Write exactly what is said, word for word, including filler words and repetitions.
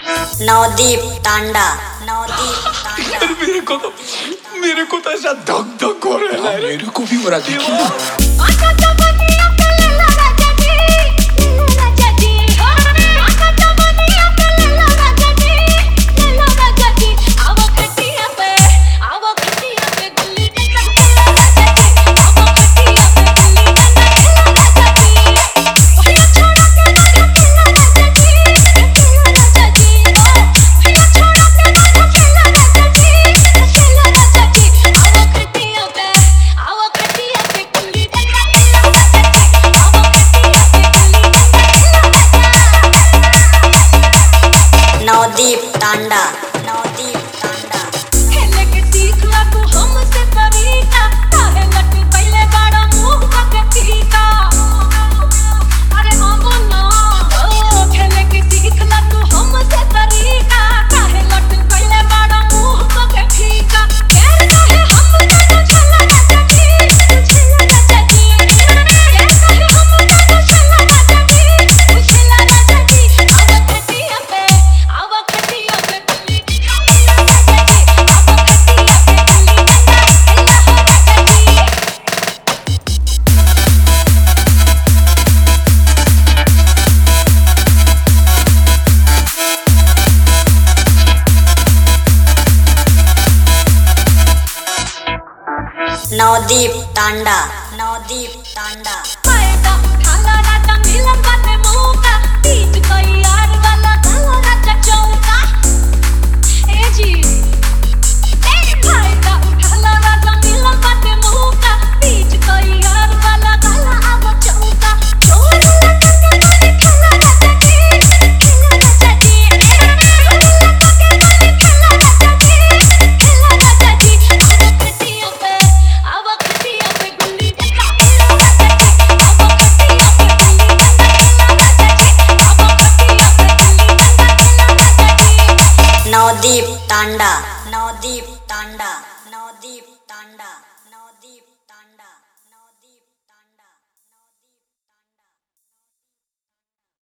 नवदीप तांडा नवदीप तांडा मेरे को तो मेरे को तो ऐसा धक धक हो रहा है। मेरे को भी हो रहा है। नवदीप तांडा नवदीप तांडा खेले के सीखला तू हमसे तरीका काहे लट पहले बड़ा मुंह का टीका अरे मामो ना ओ खेले के सीखला तू हमसे तरीका काहे लट पहले बड़ा मुंह का टीका यार काहे हम ना चला राजा जी चला राजा जी यार काहे हम ना चला राजा जी चला राजा जी अब खटिया पे अब खटिया पे नवदीप तांडा नवदीप तांडा।